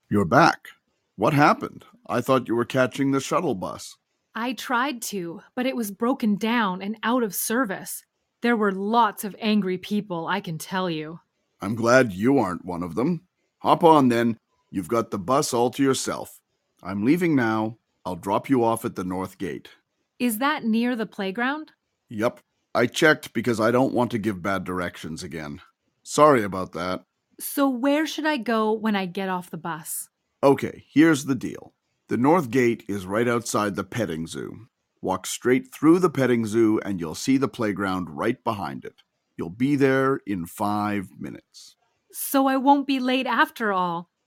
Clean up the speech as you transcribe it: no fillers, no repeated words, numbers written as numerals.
You're back. What happened? I thought you were catching the shuttle bus. I tried to, but it was broken down and out of service. There were lots of angry people, I can tell you. I'm glad you aren't one of them. Hop on then. You've got the bus all to yourself. I'm leaving now. I'll drop you off at the north gate. Is that near the playground? Yup. I checked because I don't want to give bad directions again. Sorry about that. So, where should I go when I get off the bus? Okay, here's the deal. The north gate is right outside the petting zoo. Walk straight through the petting zoo and you'll see the playground right behind it. You'll be there in 5 minutes. So I won't be late after all.